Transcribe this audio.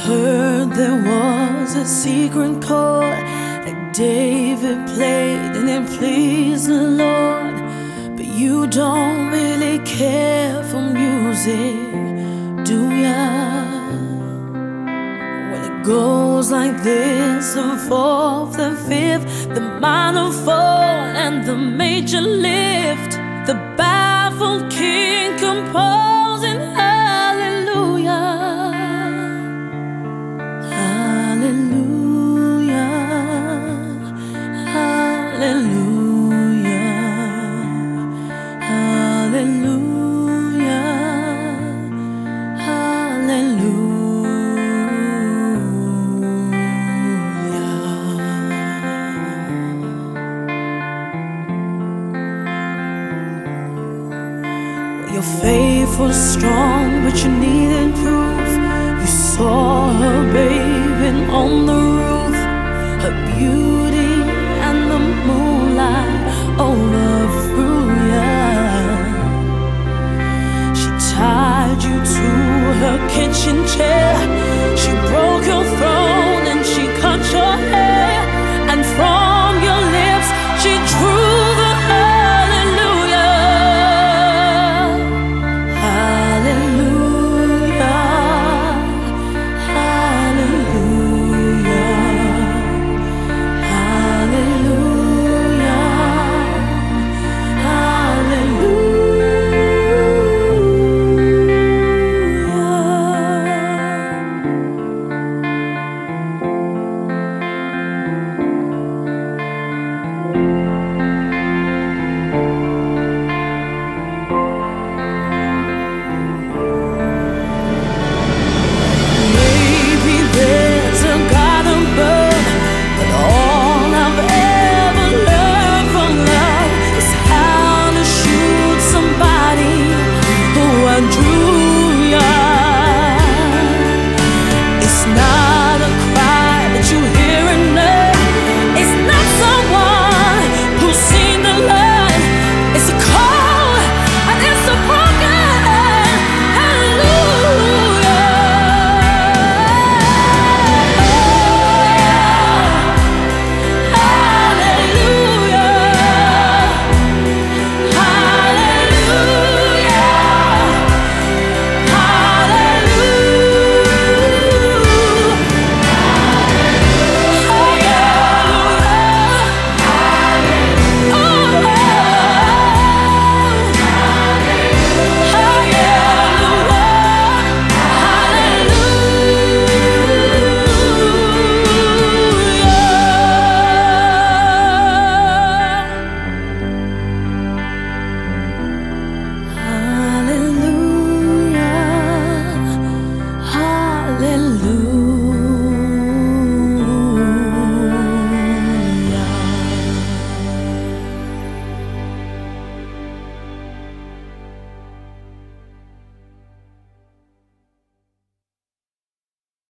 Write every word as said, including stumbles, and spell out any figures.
heard there was a secret chord that David played and it pleased the Lord. But you don't really care for music, do ya? Well, it goes like this: the fourth, the fifth, the minor fall, and the major lift. The baffled king composing hallelujah, hallelujah, hallelujah, hallelujah, hallelujah. Your faith was strong, but you needed proof. You saw her bathing on the roof, her beauty and the moonlight overthrew ya. She tied you to her kitchen chair